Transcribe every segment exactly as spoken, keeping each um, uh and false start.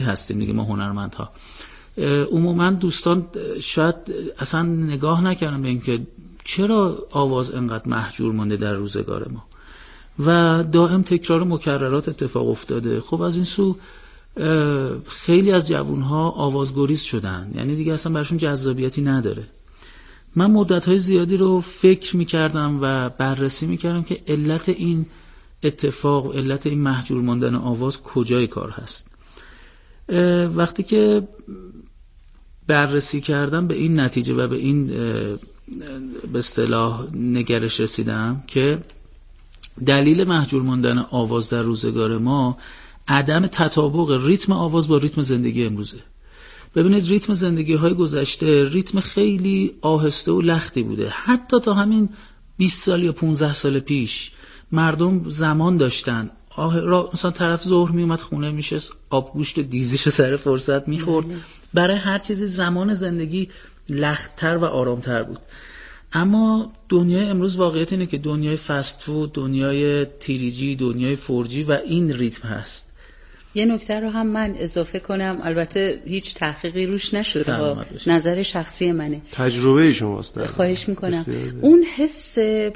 هستیم دیگه ما هنرمندها. عموما دوستان شاید اصلا نگاه نکردن به اینکه چرا آواز انقدر مهجور مونده در روزگار ما و دائم تکرار مکررات اتفاق افتاده. خب از این سو خیلی از جوانها آوازگریز شدن، یعنی دیگه اصلا براشون جذابیتی نداره. من مدت‌های زیادی رو فکر می‌کردم و بررسی می‌کردم که علت این اتفاق، علت این مهجور ماندن آواز کجای کار هست. وقتی که بررسی کردم به این نتیجه و به این به اصطلاح نگرش رسیدم که دلیل مهجور ماندن آواز در روزگار ما عدم تطابق ریتم آواز با ریتم زندگی امروزه. ببینید ریتم زندگی های گذشته ریتم خیلی آهسته و لختی بوده. حتی تا همین بیست سال یا پانزده سال پیش مردم زمان داشتن، مثلا طرف ظهر می اومد خونه میشه آب گوشت و دیزیش سر فرصت میخورد. برای هر چیزی زمان زندگی لخت‌تر و آرامتر بود. اما دنیای امروز واقعیت اینه که دنیای فست فود، دنیای تیریجی، دنیای فورجی و این ریتم هست. یه نکته رو هم من اضافه کنم، البته هیچ تحقیقی روش نشده و نظر شخصی منه، تجربه شماست. خواهش میکنم. اون حس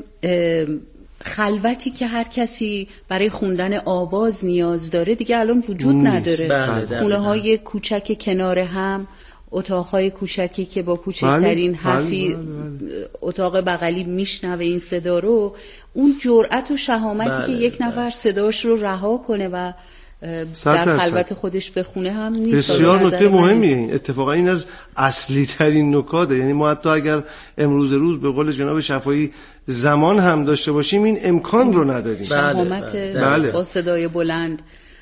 خلوتی که هر کسی برای خوندن آواز نیاز داره دیگه الان وجود نداره. خونه های کوچک کنار هم، اتاقهای کوچکی که با کوچکترین حرفی اتاق بغلی میشنوه این صدا رو، اون جرأت و شهامتی بله، که یک نفر بله. صداش رو رها کنه و در خلوت خودش بخونه هم نیست. بسیار نکته مهمیه این. اتفاقا این از اصلی ترین نکاته. یعنی ما حتی اگر امروز روز به قول جناب شفایی زمان هم داشته باشیم این امکان رو نداریم. شهامت بله. بله. با صدای بلند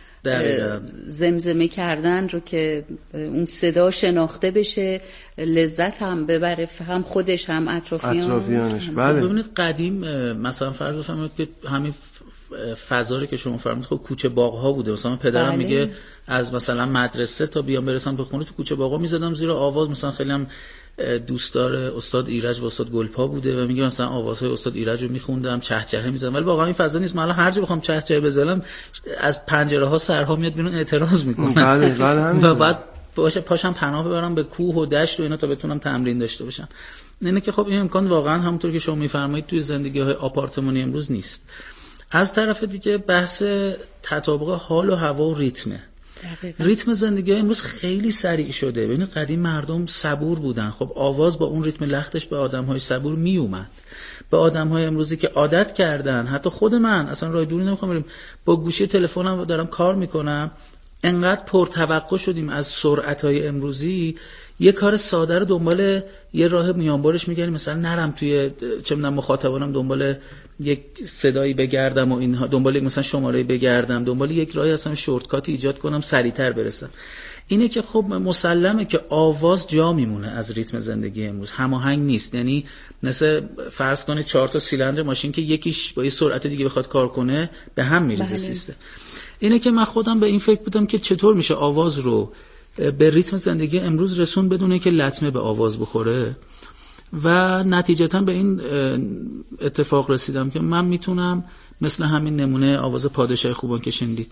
زمزمه کردن رو که اون صدا شناخته بشه، لذت هم ببره، هم خودش هم اطرافیان. اطرافیانش. بله. ببینید قدیم مثلا فرض بفرمایید که همین فضایی که شما فرمودید خب کوچه باغ‌ها بوده. مثلا پدرم بله. میگه از مثلا مدرسه تا بیام برسم به خونه تو کوچه باغ‌ها میزدم زیر آواز. مثلا خیلی هم دوستدار استاد ایرج و استاد گلپا بوده و میگه مثلا آوازهای استاد ایرج رو میخوندم، چهچهه میزدم. ولی واقعا این فضا نیست. من الان هر جا بخوام چهچهه بزنم از پنجره ها سرها میاد بیرون، اعتراض میکنن. بله بله. و بعد باشه پاشم پناه ببرم به کوه و دشت و اینا تا بتونم تمرین داشته باشم. اینه که خب این امکان واقعا همونطور که شما میفرمایید توی زندگی‌های آپارتمانی امروز نیست. از طرف دیگه بحث تطابق حال و هوا و ریتمه. دقیقا. ریتم زندگی امروز خیلی سریع شده. ببینید قدیم مردم صبور بودن. خب آواز با اون ریتم لختش به آدم‌های صبور می اومد. به آدم‌های امروزی که عادت کردن، حتی خود من اصلا راه دوری نمی‌خوام بریم، با گوشی تلفنم دارم کار میکنم، انقدر پرتوقع شدیم از سرعت‌های امروزی، یه کار ساده رو دنبال یه راه میانبرش میگردیم. مثلا نرم توی چه می‌دونم مخاطبانم دنبال یک صدایی بگردم و اینها، دنبال یک مثلا شماره بگردم، دنبال یک راهی اصلا شورتکات ایجاد کنم سریعتر برسم. اینه که خب مسلمه که آواز جا میمونه از ریتم زندگی امروز، هماهنگ نیست. یعنی مثل فرض کنید چهار تا سیلندر ماشین که یکیش با یه سرعت دیگه بخواد کار کنه به هم میریزه بله. سیستم. اینه که من خودم به این فکر بودم که چطور میشه آواز رو به ریتم زندگی امروز رسون بدونه که لطمه به آواز بخوره. و نتیجتا به این اتفاق رسیدم که من میتونم مثل همین نمونه آواز پادشاه خوبان که شنیدید،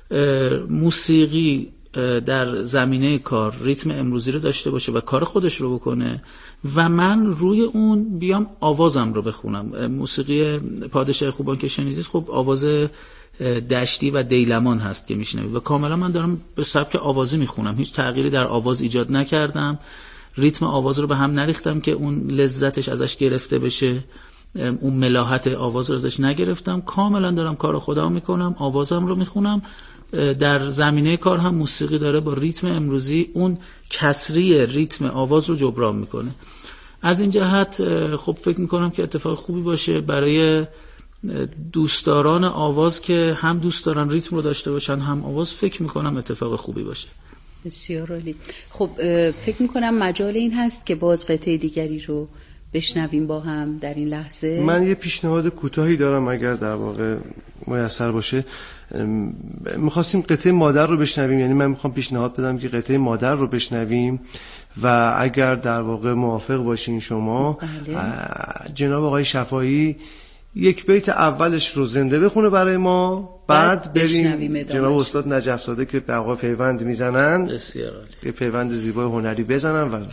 موسیقی در زمینه کار ریتم امروزی رو داشته باشه و کار خودش رو بکنه و من روی اون بیام آوازم رو بخونم. موسیقی پادشاه خوبان که شنیدید خب آواز دشتی و دیلمان هست که میشنوید و کاملا من دارم به سبک آوازی میخونم، هیچ تغییری در آواز ایجاد نکردم، ریتم آواز رو به هم نریختم که اون لذتش ازش گرفته بشه، اون ملاحت آواز رو ازش نگرفتم، کاملا دارم کار خودم میکنم، آوازم رو میخونم. در زمینه کار هم موسیقی داره با ریتم امروزی اون کسری ریتم آواز رو جبران میکنه. از این جهت خب فکر میکنم که اتفاق خوبی باشه برای دوستداران آواز که هم دوست دارن ریتم رو داشته باشن هم آواز. فکر میکنم اتفاق خوبی باشه. بسیار عالی. خب فکر میکنم مجال این هست که باز قطعه دیگری رو بشنویم با هم در این لحظه. من یه پیشنهاد کوتاهی دارم اگر در واقع میسر باشه. میخواستیم قطعه مادر رو بشنویم، یعنی من میخوام پیشنهاد بدم که قطعه مادر رو بشنویم و اگر در واقع موافق باشین شما بله. جناب آقای شفایی یک بیت اولش رو زنده بخونه برای ما، بعد بریم جناب استاد نجف زاده که به آقا پیوند میزنن، بسیار عالی، یه پیوند زیبای هنری بزنن. و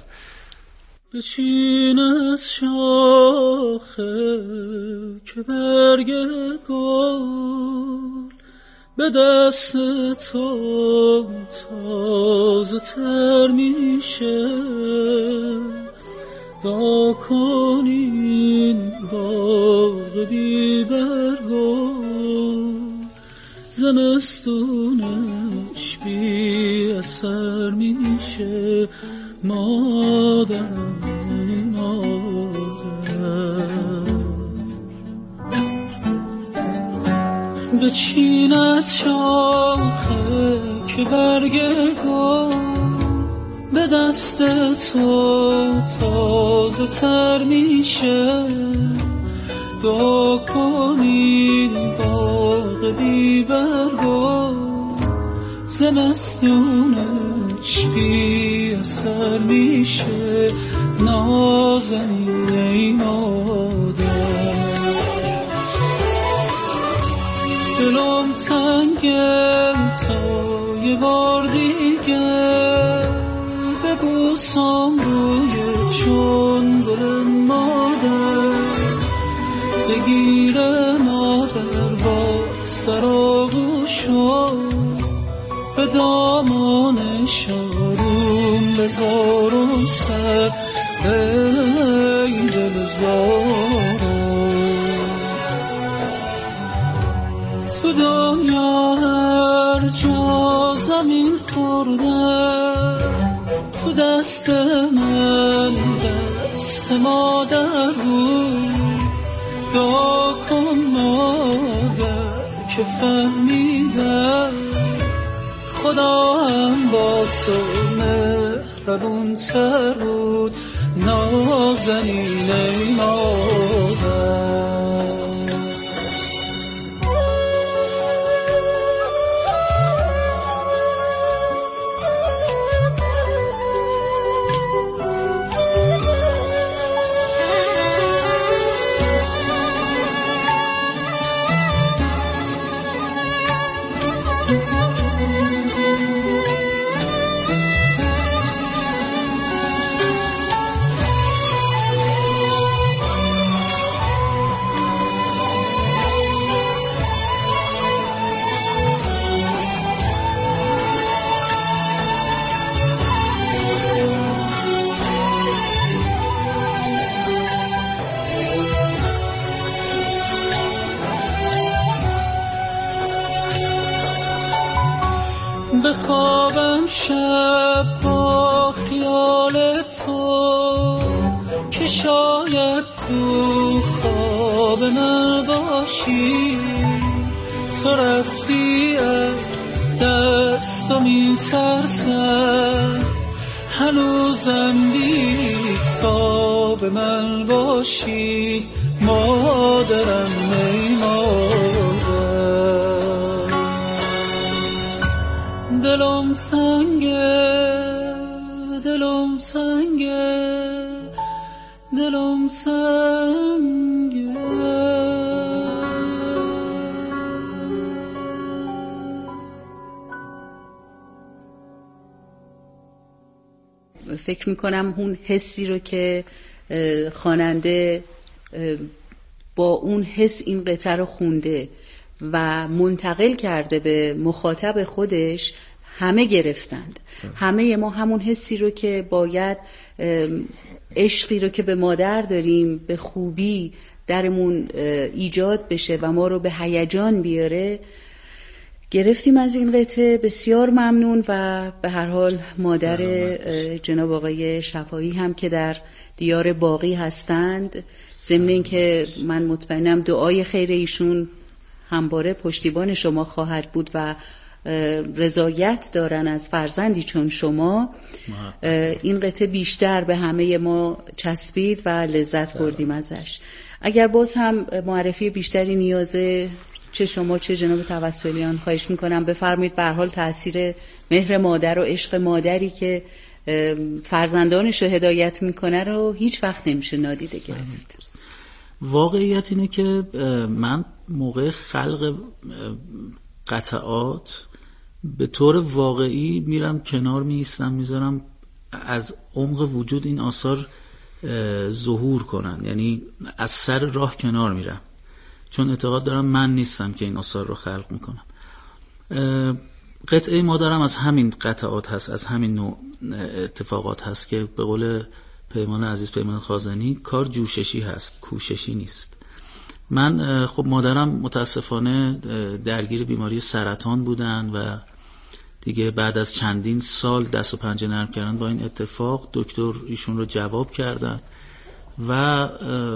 بچین از شاخه که برگ گل به دست تو تازه تر میشه، دا کنین باغ بی برگو زمستونش بی اثر میشه. مادر مادر بچین از شاخه که برگ گل به دست تو تازه تر میشه، دعا کنین باغ بی برگو زمستونش بی اثر میشه. نازنین ای مادر دلم تنگه تا یه بار دیگه ببوسم روی چون گل مادر، بگیره مادر باز در آغوشو به دامانش آروم بذارم سر ای دل زارم. تو دنیا هر جا زمین خورده تو دست من دست مادر بود، دعا کن مادر که فهمیدم خدا هم با تو مهربون تر بود. نازنین ای مادر بخوابم شب با خیال تو که شاید تو خواب نباشی، تو رفتی از دست و میترسم هنوزم بی تا به من باشی. مادرم ای مادر دلم تنگه دلم تنگه دلم تنگه. فکر میکنم اون حسی رو که خواننده با اون حس این قطعه رو خونده و منتقل کرده به مخاطب خودش همه گرفتند. همه ما همون حسی رو که باید عشقی رو که به مادر داریم به خوبی درمون ایجاد بشه و ما رو به هیجان بیاره گرفتیم از این قطعه. بسیار ممنون و به هر حال مادر جناب آقای شفاعی هم که در دیار باقی هستند، ضمن این که من مطمئنم دعای خیر ایشون همواره پشتیبان شما خواهد بود و رضایت دارن از فرزندی چون شما. این قطعه بیشتر به همه ما چسبید و لذت بردیم ازش. اگر باز هم معرفی بیشتری نیازه چه شما چه جناب توسلیان خواهش میکنم بفرمایید. به هر حال تأثیر مهر مادر و عشق مادری که فرزندانش رو هدایت میکنه رو هیچ وقت نمیشه نادیده گرفت. واقعیت اینه که من موقع خلق قطعات به طور واقعی میرم کنار میستم میذارم از عمق وجود این آثار ظهور کنن، یعنی از سر راه کنار میرم، چون اعتقاد دارم من نیستم که این آثار رو خلق میکنم. قطعه ما دارم از همین قطعات هست، از همین نوع اتفاقات هست که به قول پیمان عزیز، پیمان خازنی، کار جوششی هست، کوششی نیست. من خب مادرم متاسفانه درگیر بیماری سرطان بودن و دیگه بعد از چندین سال دست و پنجه نرم کردن با این اتفاق، دکتر ایشون رو جواب کردن و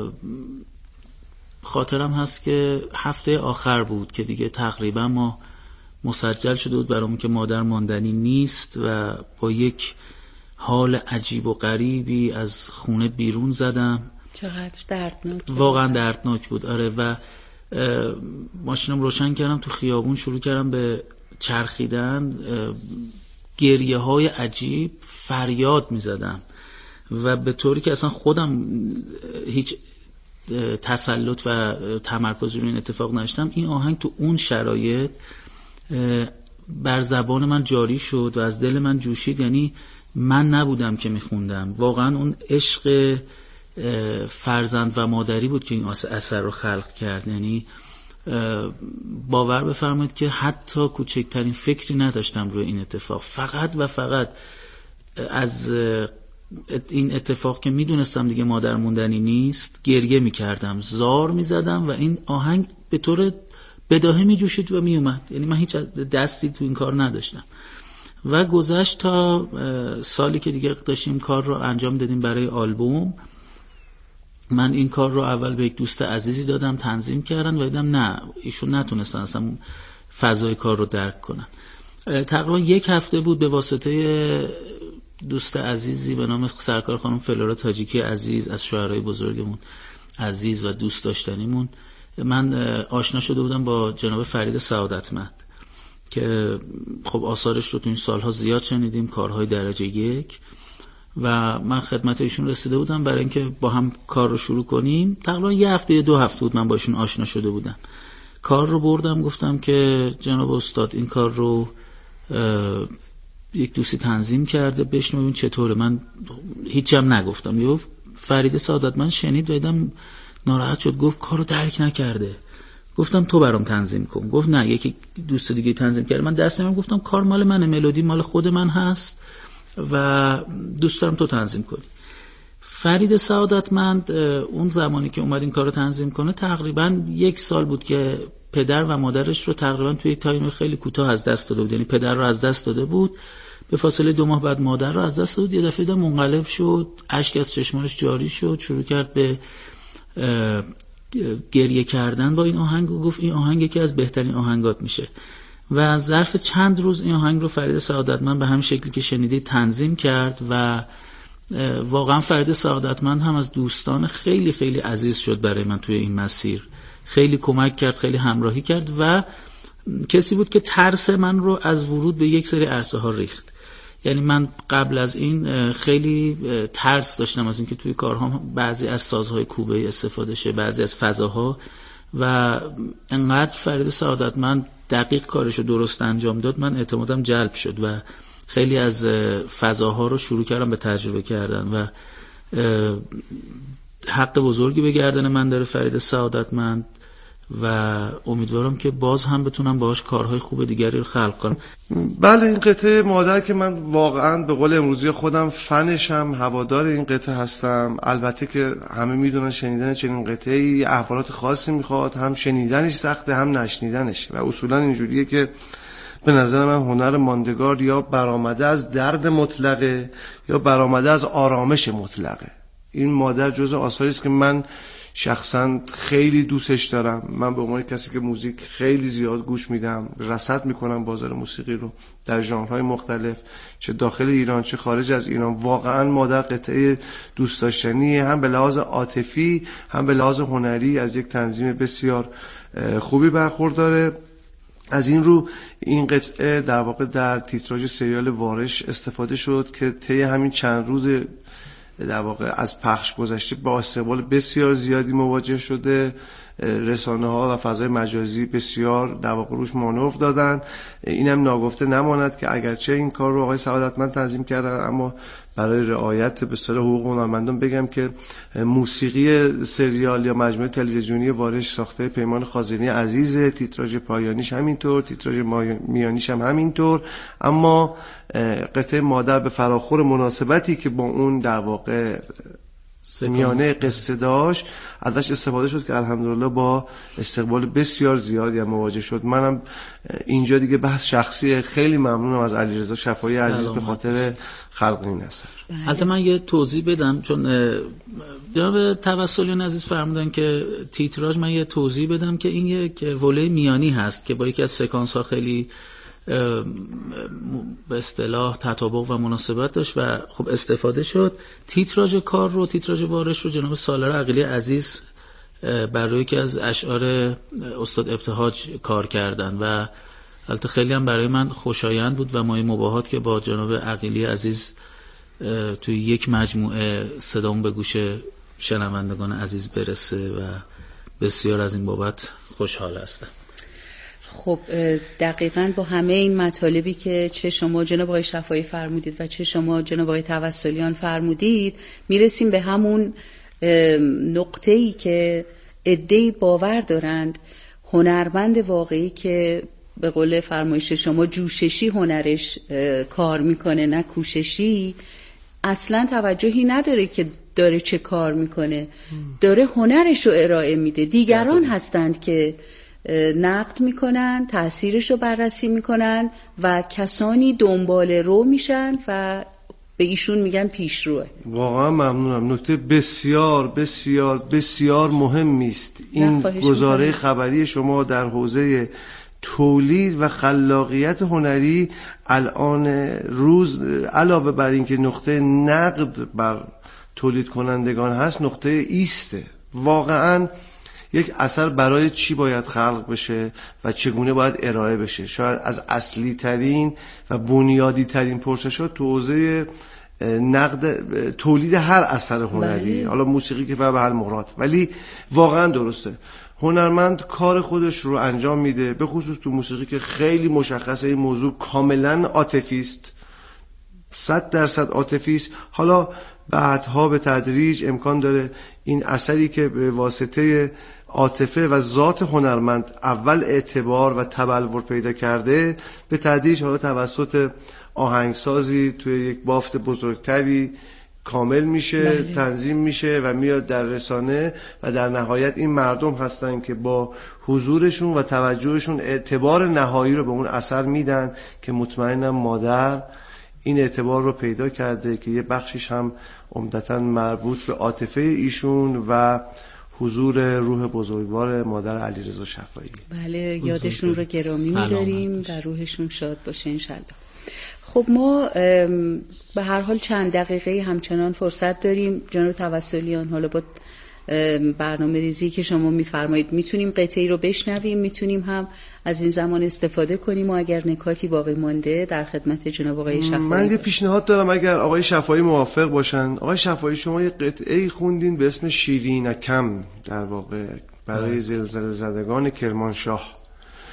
خاطرم هست که هفته آخر بود که دیگه تقریبا ما مسجل شده بود برامون که مادر ماندنی نیست و با یک حال عجیب و غریبی از خونه بیرون زدم. چقدر دردناک بود. واقعا دردناک بود. آره. و ماشینم روشن کردم، تو خیابون شروع کردم به چرخیدن، گریه های عجیب، فریاد می زدم و به طوری که اصلا خودم هیچ تسلط و تمرکز روی این اتفاق نداشتم. این آهنگ تو اون شرایط بر زبان من جاری شد و از دل من جوشید. یعنی من نبودم که میخوندم، واقعا اون عشق فرزند و مادری بود که این اثر رو خلق کرد. یعنی باور بفرمایید که حتی کوچکترین فکری نداشتم روی این اتفاق، فقط و فقط از این اتفاق که میدونستم دیگه مادر موندنی نیست گریه میکردم، زار میزدم و این آهنگ به طور بداهه میجوشید و میومد. یعنی من هیچ دستی تو این کار نداشتم و گذشت تا سالی که دیگه داشتیم کار رو انجام دادیم برای آلبوم. من این کار رو اول به یک دوست عزیزی دادم، تنظیم کردن و دیدم نه، ایشون نتونستن اصلا فضای کار رو درک کنن. تقریبا یک هفته بود به واسطه دوست عزیزی به نام سرکار خانم فلورا تاجیکی عزیز، از شاعرای بزرگمون عزیز و دوست داشتنیمون، من آشنا شده بودم با جناب فرید سعادتمند که خب آثارش رو تو این سالها زیاد شنیدیم، کارهای درجه یک، و من خدمت ایشون رسیده بودم برای اینکه با هم کار رو شروع کنیم. تقریبا یه هفته دو هفته بود من با ایشون آشنا شده بودم. کار رو بردم، گفتم که جناب استاد این کار رو یک دوستی تنظیم کرده، بشنویم چطوره. من هیچی هم نگفتم. یه فرید سعادتمند شنید و دیدم ناراحت شد، گفت کارو درک نکرده. گفتم تو برام تنظیم کن. گفت نه، یکی دوست دیگه تنظیم کرده. من دست نمیدم، گفتم کار مال منه، ملودی مال خود من هست و دوست دارم تو تنظیم کنی. فرید سعادتمند اون زمانی که اومد این کارو تنظیم کنه تقریبا یک سال بود که پدر و مادرش رو تقریبا توی یک تایم خیلی کوتاه از دست داده بود. یعنی پدر رو از دست داده بود، به فاصله دو ماه بعد مادر رو از دست داده بود. یه دفعه دیدم منقلب شد، اشک از چشمانش جاری شد، شروع کرد به گریه کردن با این آهنگ و گفت این آهنگ یکی از بهترین آهنگات میشه. و ظرف چند روز این آهنگ رو فرید سعادتمند به همین شکلی که شنیدید تنظیم کرد و واقعا فرید سعادتمند هم از دوستان خیلی خیلی عزیز شد برای من توی این مسیر. خیلی کمک کرد، خیلی همراهی کرد و کسی بود که ترس من رو از ورود به یک سری عرصه ها ریخت. یعنی من قبل از این خیلی ترس داشتم از اینکه توی کارها بعضی از سازهای کوبه‌ای استفاده شه، بعضی از فضاها، و انقدر فرید سعادتمند دقیق کارشو درست انجام داد من اعتمادم جلب شد و خیلی از فضاها رو شروع کردم به تجربه کردن و حق بزرگی به گردن من داره فرید سعادتمند و امیدوارم که باز هم بتونم باهاش کارهای خوب دیگری رو خلق کنم. بله، این قطعه مادر که من واقعا به قول امروزی خودم فنشم، هوادار این قطعه هستم. البته که همه میدونن شنیدن چنین قطعه‌ای احوالات خاصی میخواد، هم شنیدنش سخته هم نشنیدنش، و اصولا اینجوریه که به نظر من هنر ماندگار یا برآمده از درد مطلقه یا برآمده از آرامش مطلقه. این مادر جزء آثاری است که من شخصا خیلی دوستش دارم. من به عنوان کسی که موزیک خیلی زیاد گوش میدم، رصد میکنم بازار موسیقی رو در ژانرهای مختلف، چه داخل ایران چه خارج از ایران. واقعا مادر قطعه دوست داشتنیه، هم به لحاظ عاطفی هم به لحاظ هنری از یک تنظیم بسیار خوبی برخورداره. از این رو این قطعه در واقع در تیتراژ سریال وارش استفاده شد که طی همین چند روز در واقع از پخش گذشته با استقبال بسیار زیادی مواجه شده. رسانه ها و فضای مجازی بسیار در واقع روش مانور دادن. اینم ناگفته نماند که اگرچه این کار رو آقای سعادتمند تنظیم کردن، اما برای رعایت به اصطلاح حقوق هنرمندان بگم که موسیقی سریال یا مجموعه تلویزیونی وارش ساخته پیمان خازنی عزیز، تیتراژ پایانیش همینطور، تیتراژ میانیش هم همینطور، اما قطعه مادر به فراخور مناسبتی که با اون در واقع میانه قصه داشت ازش استفاده شد که الحمدلله با استقبال بسیار زیادی هم مواجه شد. منم اینجا دیگه بحث شخصی، خیلی ممنونم از علیرضا شفایی عزیز به خاطر خلق این اثر. البته من یه توضیح بدم، چون جناب توسلیان عزیز فرمودن که تیتراژ، من یه توضیح بدم که این یک وله میانی هست که با یکی از سکانس ها خیلی به اصطلاح تطابق و مناسبت داشت و خب استفاده شد. تیتراژ کار رو، تیتراژ وارش رو جناب سالار عقیلی عزیز بر روی یکی از اشعار استاد ابتهاج کار کردن و البته خیلی هم برای من خوشایند بود و مایه مباهات که با جناب عقیلی عزیز توی یک مجموعه صدامون به گوش شنوندگان عزیز برسه و بسیار از این بابت خوشحال هستم. خب دقیقاً با همه این مطالبی که چه شما جناب آقای شفایی فرمودید و چه شما جناب آقای توسلیان فرمودید میرسیم به همون نقطه‌ای که عده‌ای باور دارند هنرمند واقعی که به قول فرمایش شما جوششی هنرش کار میکنه نه کوششی، اصلا توجهی نداره که داره چه کار میکنه، داره هنرش رو ارائه میده. دیگران هستند که نقد میکنن، تأثیرش رو بررسی میکنن و کسانی دنبال رو میشن و به ایشون میگن پیشروه. واقعا ممنونم. نکته بسیار بسیار بسیار مهمی است این گزاره خبری شما در حوزه تولید و خلاقیت هنری. الان روز علاوه بر اینکه نقطه نقد بر تولید کنندگان هست، نقطه ایسته. واقعا یک اثر برای چی باید خلق بشه و چگونه باید ارائه بشه. شاید از اصلی ترین و بنیادی ترین پرسشات تو حوزه نقد تولید هر اثر هنری، حالا موسیقی که به حل مراد، ولی واقعا درسته هنرمند کار خودش رو انجام میده، به خصوص تو موسیقی که خیلی مشخصه این موضوع کاملا عاطفی است، صد درصد عاطفی است. حالا بعدها به تدریج امکان داره این اثری که به واسطه عاطفه و ذات هنرمند اول اعتبار و تبلور پیدا کرده، به تدریج حالا توسط آهنگسازی توی یک بافت بزرگتری کامل میشه، بله. تنظیم میشه و میاد در رسانه و در نهایت این مردم هستن که با حضورشون و توجهشون اعتبار نهایی رو به اون اثر میدن که مطمئنم مادر این اعتبار رو پیدا کرده که یه بخشش هم عمدتاً مربوط به عاطفه ایشون و حضور روح بزرگوار مادر علیرضا شفایی. بله، یادشون رو گرامی می‌داریم، در روحشون شاد باشه انشالله. خب ما به هر حال چند دقیقه همچنان فرصت داریم. جناب توسلیان، حالا با برنامه ریزی که شما میفرمایید میتونیم قطعی رو بشنویم، میتونیم هم از این زمان استفاده کنیم و اگر نکاتی باقی مانده در خدمت جناب آقای شفایی. من یه پیشنهاد دارم اگر آقای شفایی موافق باشن. آقای شفایی شما یه قطعی خوندین به اسم شیرینکم، در واقع برای زلزله زدگان کرمانشاه.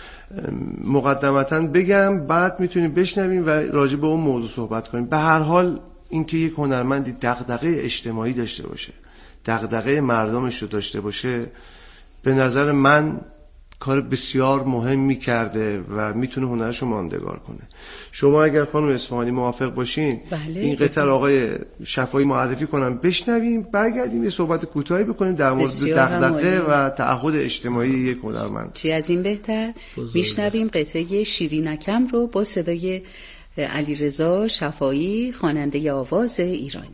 مقدمتاً بگم بعد میتونیم بشنویم و راجع به اون موضوع صحبت کنیم. به هر حال اینکه یک هنرمندی دغدغه اجتماعی داشته باشه، دغدغه مردمش رو داشته باشه، به نظر من کار بسیار مهمی کرده و میتونه هنرش رو ماندگار کنه. شما اگر خانم اصفهانی موافق باشین، بله، این قطعه رو آقای شفایی معرفی کنم، بشنویم، برگردیم یه صحبت کوتاهی بکنیم در مورد دغدغه و تعهد اجتماعی یک هنرمند. چی از این بهتر؟ میشنویم قطعه شیرینکم رو با صدای علیرضا شفایی، خواننده آواز ایرانی.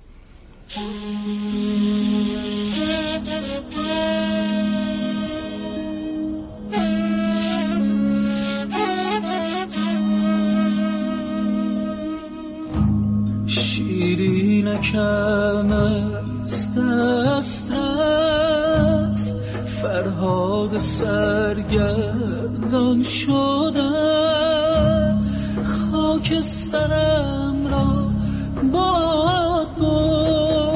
شیرینکم از دست رفت، فرهاد سرگردان شدم، خاک سرم را باد برد،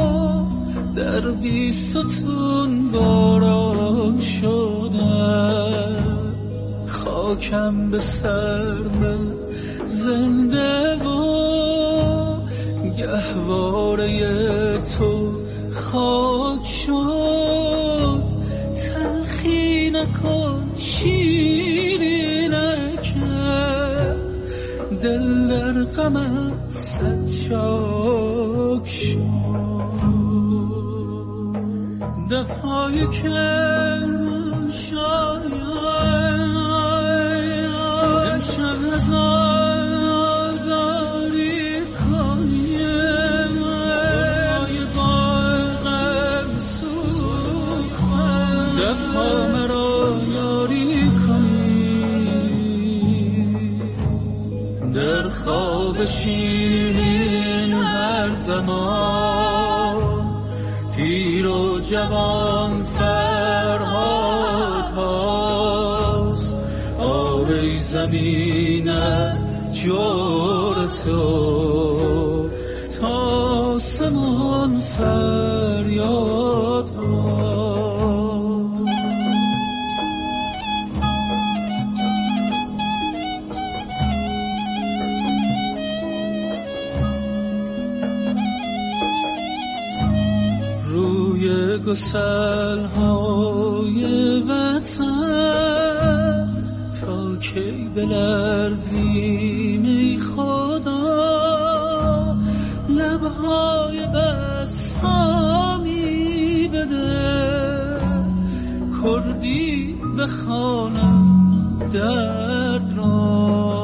بی ستون باران شده، خاکم به سرم زنده و گهواره تو خاک شد. تلخی نکن شیرینک، دل در غمت صد شاک شد. دفعای کرمان شاید امشب هزار داری کنیم، دفعای باغم سوختن، دفعا مرا یاری کنیم. در خواب شیرین هر زمان پیر و جوان فرهاد هاست. آری زمینت جور تو تا سمان فریاد هاست. روی گسل های وطن تا کی بلرزیم ای خدا، لبهای بستامی بده، کردی بخوانم درد را.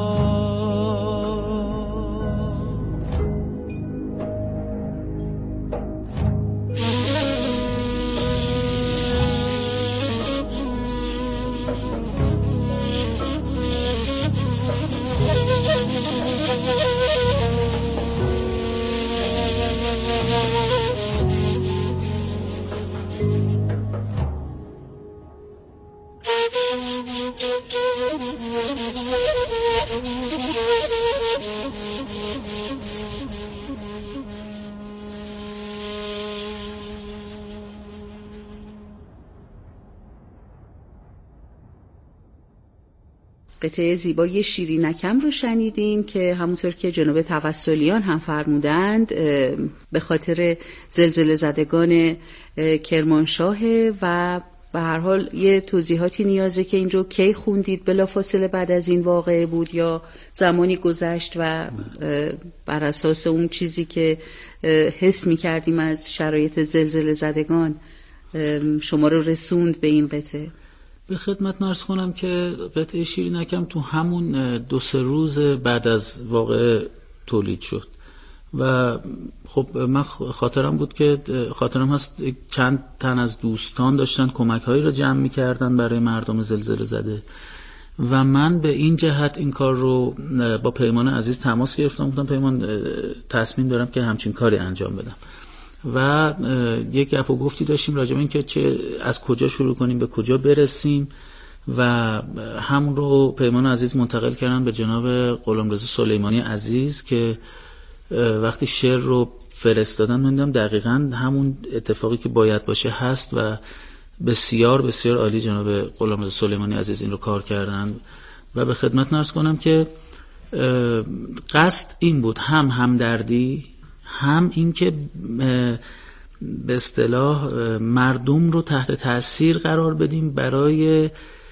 قطعه زیبای شیرینکم رو شنیدیم که همونطور که جناب توسلیان هم فرمودند به خاطر زلزله زدگان کرمانشاه و به هر حال یه توضیحاتی نیازه که این رو کی خوندید، بلافاصله بعد از این واقعه بود یا زمانی گذشت و بر اساس اون چیزی که حس می کردیم از شرایط زلزله زدگان شما رو رسوند به این قطعه؟ به خدمت عرض کنم که قطعه شیرینکم تو همون دو سه روز بعد از واقع تولید شد و خب من خاطرم بود که خاطرم هست چند تن از دوستان داشتن کمک هایی را جمع می کردن برای مردم زلزله زده و من به این جهت این کار رو با پیمان عزیز تماس گرفتم. گفتم پیمان تصمیم دارم که همچین کاری انجام بدم و یک گپ و گفتی داشتیم راجع به این که چه از کجا شروع کنیم به کجا برسیم و همون رو پیمان عزیز منتقل کردن به جناب غلامرضا سلیمانی عزیز که وقتی شعر رو فرستادن من دیدم دقیقاً همون اتفاقی که باید باشه هست و بسیار بسیار عالی جناب غلامرضا سلیمانی عزیز این رو کار کردن و به خدمت عرض کنم که قصد این بود هم همدردی هم این که به اصطلاح مردم رو تحت تأثیر قرار بدیم برای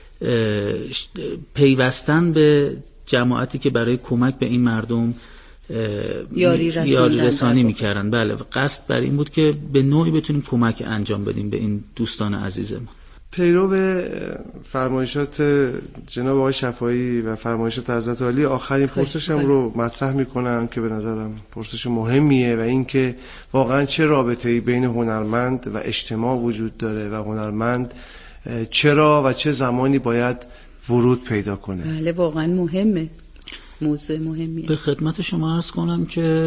پیوستن به جماعتی که برای کمک به این مردم یاری رسانی, یاری رسانی میکردن. بله قصد بر این بود که به نوعی بتونیم کمک انجام بدیم به این دوستان عزیزمون. پیرو به فرمایشات جناب آقای شفاعی و فرمایشات حضرت عالی آخرین پرسشم رو مطرح میکنم که به نظرم پرسش مهمیه و این که واقعا چه رابطه‌ای بین هنرمند و اجتماع وجود داره و هنرمند چرا و چه زمانی باید ورود پیدا کنه. بله واقعا مهمه، موضوع مهمیه. به خدمت شما عرض کنم که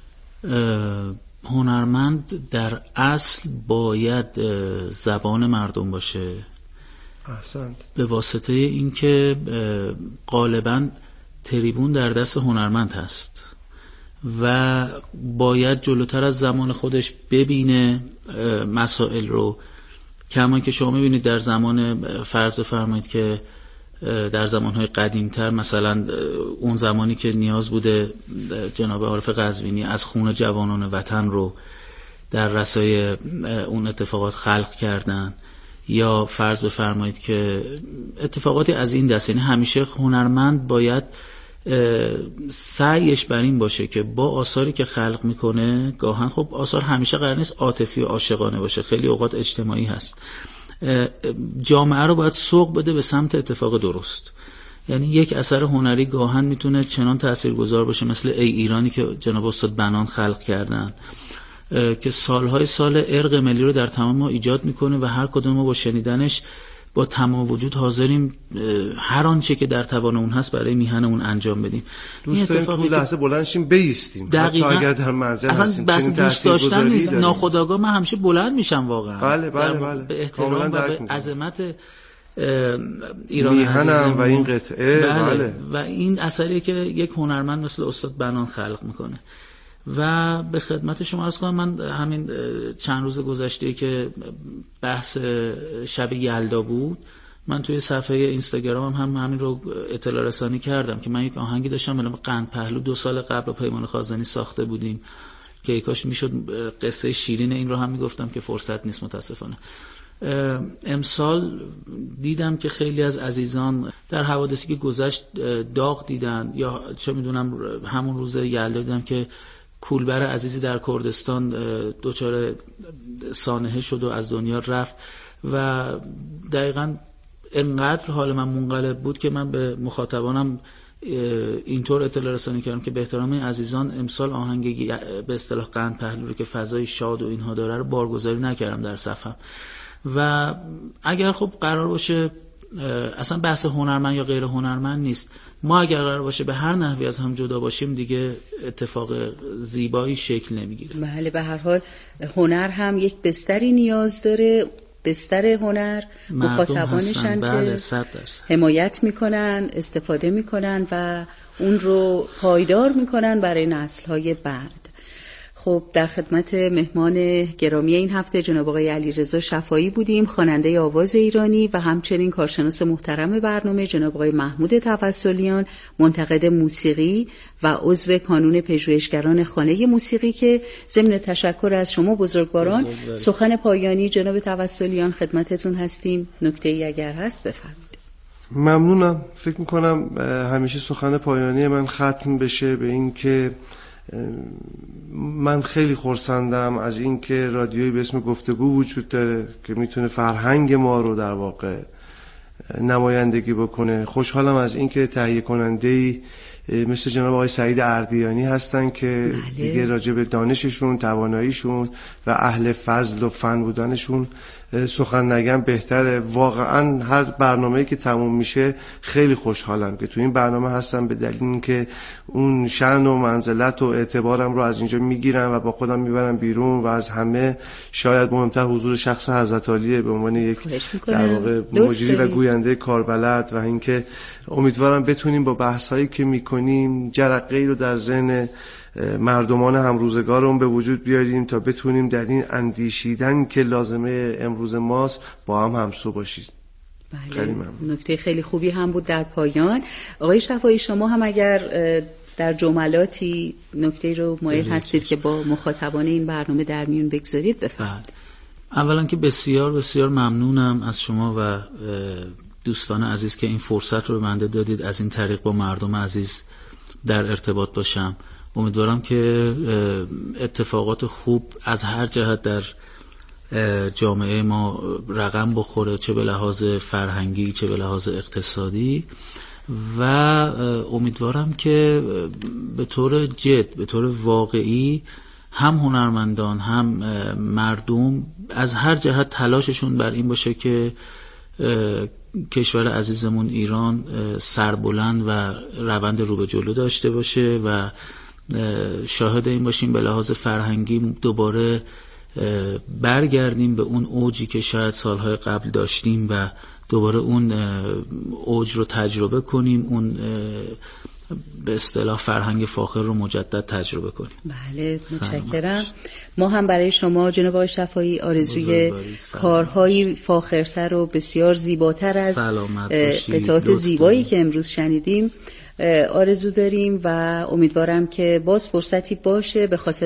هنرمند در اصل باید زبان مردم باشه. احسنت. به واسطه این که غالباً تریبون در دست هنرمند هست و باید جلوتر از زمان خودش ببینه مسائل رو. کما که شما میبینید در زمان، فرض بفرمایید که در زمانهای قدیمتر، مثلا اون زمانی که نیاز بوده جناب عارف قزوینی از خون جوانان وطن رو در رسای اون اتفاقات خلق کردن، یا فرض بفرمایید که اتفاقاتی از این دست. یعنی همیشه هنرمند باید سعیش بر این باشه که با آثاری که خلق میکنه، گاهن خب آثار همیشه قرار نیست عاطفی و عاشقانه باشه، خیلی اوقات اجتماعی هست، جامعه رو باید سوق بده به سمت اتفاق درست. یعنی یک اثر هنری گاهن میتونه چنان تاثیرگذار باشه مثل ای ایرانی که جناب استاد بنان خلق کردن، که سالهای سال ارق ملی رو در تمام ما ایجاد میکنه و هر کدوم ما با شنیدنش با تمام وجود حاضریم هر آنچه که در توان اون هست برای میهن اون انجام بدیم. دوست داریم تو لحظه بلند شیم بیستیم، حتی اگر در منزل هستیم. اصلا بس دوست داشتن نیست، ناخودآگاه من همیشه بلند میشم واقعا. بله بله بله. به احترام و به عظمت ایران میهنم و این قطعه. بله. بله. و این اثریه که یک هنرمند مثل استاد بنان خلق میکنه. و به خدمت شما عرض کنم، من همین چند روز گذشته که بحث شب یلدا بود، من توی صفحه اینستاگرامم هم همین رو اطلاع رسانی کردم که من یک آهنگی داشتم به نام قند پهلو، دو سال قبل با پیمان خازنی ساخته بودیم که یکاش میشد قصه شیرین این رو هم میگفتم که فرصت نیست متاسفانه. امسال دیدم که خیلی از عزیزان در حوادثی که گذشت داغ دیدن، یا چه میدونم همون روز یلدا دیدم که کولبر عزیزی در کردستان دچار سانحه شد و از دنیا رفت. و دقیقاً انقدر حال من منقلب بود که من به مخاطبانم اینطور اطلاع رسانی کردم که به احترام این عزیزان امسال آهنگ به اصطلاح قند پهلو رو که فضای شاد و اینها داره رو بارگذاری نکردم در صفحه. و اگر خب قرار باشه، اصلا بحث هنرمند یا غیر هنرمند نیست، ما اگر قرار باشه به هر نحوی از هم جدا باشیم دیگه اتفاق زیبایی شکل نمیگیره. بله، به هر حال هنر هم یک بستری نیاز داره، بستر هنر مخاطبانشن بله، که حمایت میکنن، استفاده میکنن و اون رو پایدار میکنن برای نسل‌های بعد. خب در خدمت مهمان گرامی این هفته جناب آقای علیرضا شفایی بودیم، خواننده آواز ایرانی، و همچنین کارشناس محترم برنامه جناب آقای محمود توسلیان، منتقد موسیقی و عضو کانون پژوهشگران خانه موسیقی، که ضمن تشکر از شما بزرگواران سخن پایانی جناب توسلیان خدمتتون هستیم. نکته‌ای اگر هست بفرمایید. ممنونم. فکر میکنم همیشه سخن پایانی من ختم بشه به این که من خیلی خرسندم از این که رادیویی به اسم گفتگو وجود داره که میتونه فرهنگ ما رو در واقع نمایندگی بکنه. خوشحالم از این که تهیه کننده‌ای مثل جناب آقای سعید اردیانی هستن که بله. دیگه راجع به دانششون، تواناییشون و اهل فضل و فن بودنشون سخن نگم بهتره. واقعا هر برنامه‌ای که تموم میشه خیلی خوشحالم که تو این برنامه هستم، به دلیل اینکه اون شأن و منزلت و اعتبارم رو از اینجا میگیرم و با خودم میبرم بیرون، و از همه شاید مهمتر حضور شخص حضرت عالیه به عنوان یک در واقع مجری و گوینده کاربلد، و اینکه امیدوارم بتونیم با بحث‌هایی که میکنیم جرقه‌ای رو در ذهن مردمان هم روزگارمون به وجود بیاریم تا بتونیم در این اندیشیدن که لازمه امروز ماست با هم همسو باشید. بله، نکته خیلی خوبی هم بود در پایان. آقای شفایی، شما هم اگر در جملاتی نکته رو مایل هستید که با مخاطبان این برنامه در میون بگذارید بفرمایید. اولا که بسیار بسیار ممنونم از شما و دوستان عزیز که این فرصت رو به من دادید از این طریق با مردم عزیز در ارتباط باشم. امیدوارم که اتفاقات خوب از هر جهت در جامعه ما رقم بخوره، چه به لحاظ فرهنگی چه به لحاظ اقتصادی، و امیدوارم که به طور جد، به طور واقعی هم هنرمندان هم مردم از هر جهت تلاششون بر این باشه که کشور عزیزمون ایران سربلند و روند رو به جلو داشته باشه و شاهد این باشیم به لحاظ فرهنگی دوباره برگردیم به اون اوجی که شاید سالهای قبل داشتیم و دوباره اون اوج رو تجربه کنیم، اون به اصطلاح فرهنگ فاخر رو مجدد تجربه کنیم. بله متشکرم. ما هم برای شما جناب آقای شفاعی آرزوی کارهایی فاخرتر و بسیار زیباتر از قطعات زیبایی که امروز شنیدیم آرزو داریم و امیدوارم که باز فرصتی باشه به خاطر